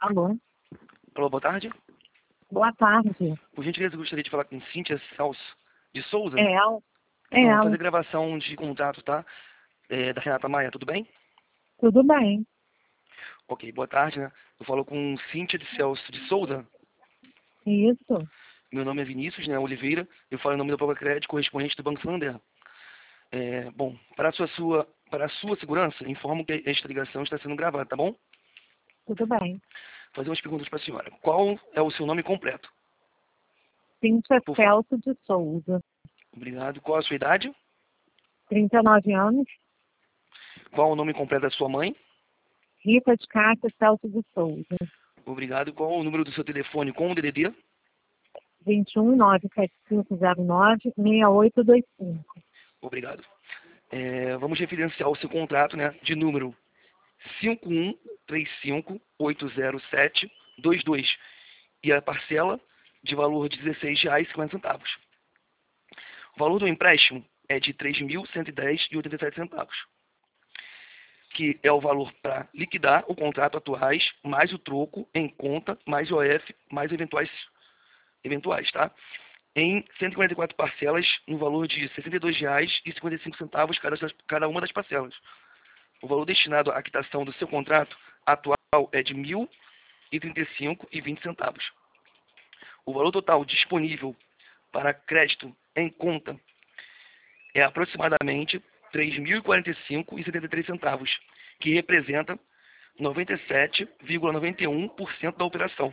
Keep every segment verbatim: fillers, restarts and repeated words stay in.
Alô? Alô, boa tarde. Boa tarde. Por gentileza, eu gostaria de falar com Cíntia Celso de Souza. É ela? É Então, vou ela. fazer gravação de contrato, tá? É, da Renata Maia, tudo bem? Tudo bem. Ok, boa tarde, né? Eu falo com Cíntia de Celso de Souza. Isso. Meu nome é Vinícius, né, Oliveira. Eu falo em nome da Prova Crédito, correspondente do Banco Santander. É, bom, para a sua, sua, para a sua segurança, informo que esta ligação está sendo gravada, tá bom? Tudo bem. Vou fazer umas perguntas para a senhora. Qual é o seu nome completo? Cíntia Por favor. Celso de Souza. Obrigado. Qual a sua idade? trinta e nove anos. Qual o nome completo da sua mãe? Rita de Cássia Celso de Souza. Obrigado. Qual o número do seu telefone com o D D D? vinte e um, nove sete cinco zero nove, seis oito dois cinco. Obrigado. É, vamos referenciar o seu contrato, né, de número cinco um três cinco oito zero sete dois dois e a parcela de valor de dezesseis reais e cinquenta centavos. O valor do empréstimo é de três mil cento e dez reais e oitenta e sete centavos, que é o valor para liquidar o contrato atuais, mais o troco em conta, mais o O F, mais eventuais, eventuais, tá? Em cento e quarenta e quatro parcelas, no valor de sessenta e dois reais e cinquenta e cinco centavos cada, cada uma das parcelas. O valor destinado à quitação do seu contrato atual é de mil e trinta e cinco reais e vinte centavos. O valor total disponível para crédito em conta é aproximadamente três mil e quarenta e cinco reais e setenta e três centavos, que representa noventa e sete vírgula noventa e um por cento da operação.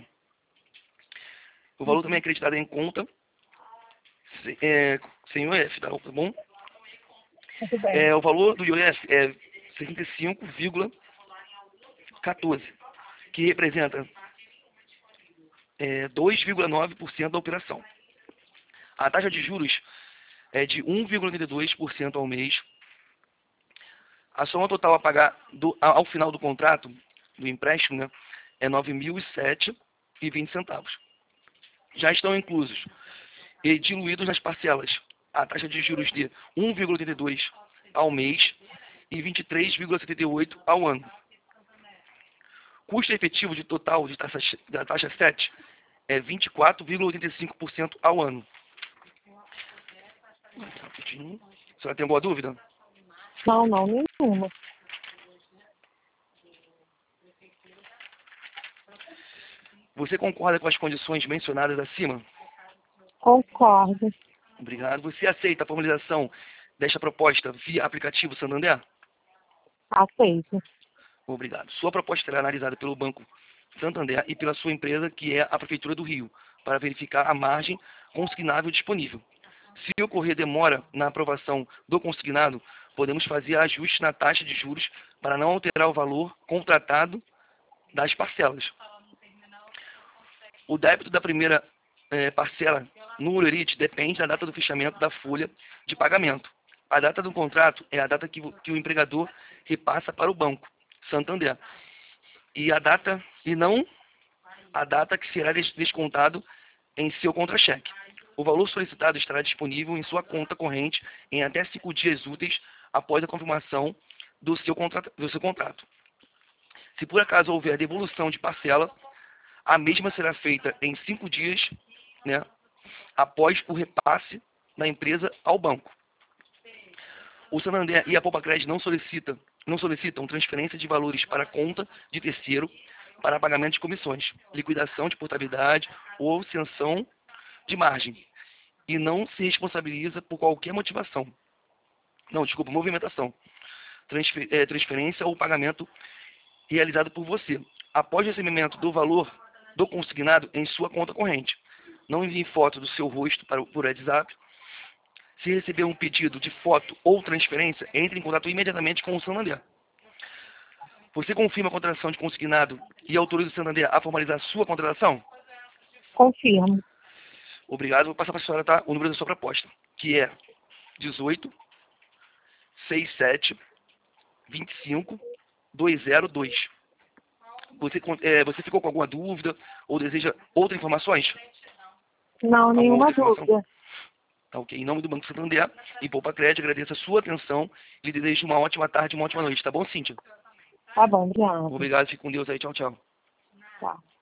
O valor também é acreditado em conta é, sem o I O F, tá bom? Tudo bem. É, o valor do I O F é sessenta e cinco vírgula quatorze, que representa é, dois vírgula nove por cento da operação. A taxa de juros é de um vírgula oitenta e dois por cento ao mês. A soma total a pagar do, ao final do contrato, do empréstimo, né, é nove mil e sete reais e vinte centavos. Já estão inclusos e diluídos nas parcelas a taxa de juros de um vírgula oitenta e dois por cento ao mês e vinte e três vírgula setenta e oito por cento ao ano. Custo efetivo de total de taxa, da taxa sete é vinte e quatro vírgula oitenta e cinco por cento ao ano. Rapidinho. A senhora tem alguma dúvida? Não, não, nenhuma. Você concorda com as condições mencionadas acima? Concordo. Obrigado. Você aceita a formalização desta proposta via aplicativo Santander? Aceito. Obrigado. Sua proposta será analisada pelo Banco Santander e pela sua empresa, que é a Prefeitura do Rio, para verificar a margem consignável disponível. Se ocorrer demora na aprovação do consignado, podemos fazer ajuste na taxa de juros para não alterar o valor contratado das parcelas. O débito da primeira eh, parcela no Olorite depende da data do fechamento da folha de pagamento. A data do contrato é a data que, que o empregador repassa para o Banco Santander. E a data, e não a data que será descontado em seu contra-cheque. O valor solicitado estará disponível em sua conta corrente em até cinco dias úteis após a confirmação do seu contrato. Do seu contrato. Se por acaso houver devolução de parcela, a mesma será feita em cinco dias, né, após o repasse da empresa ao banco. O Santander e a Poupa Crédito não solicitam, não solicitam transferência de valores para a conta de terceiro para pagamento de comissões, liquidação de portabilidade ou sanção de margem, e não se responsabiliza por qualquer motivação. Não, desculpa, movimentação, transfer, é, transferência ou pagamento realizado por você, após o recebimento do valor do consignado em sua conta corrente. Não envie foto do seu rosto para, por WhatsApp. Se receber um pedido de foto ou transferência, entre em contato imediatamente com o Santander. Você confirma a contratação de consignado e autoriza o Santander a formalizar sua contratação? Confirmo. Obrigado. Vou passar para a senhora, tá, o número da sua proposta, que é dezoito, sessenta e sete, vinte e cinco, duzentos e dois. Você, é, você ficou com alguma dúvida ou deseja outras informações? Não, Alguma nenhuma outra informação? dúvida. Tá, ok. Em nome do Banco Santander e Poupa Crédito, agradeço a sua atenção e lhe desejo uma ótima tarde e uma ótima noite. Tá bom, Cíntia? Tá bom, obrigada. Obrigado. Fique com Deus aí. Tchau, tchau. Tá.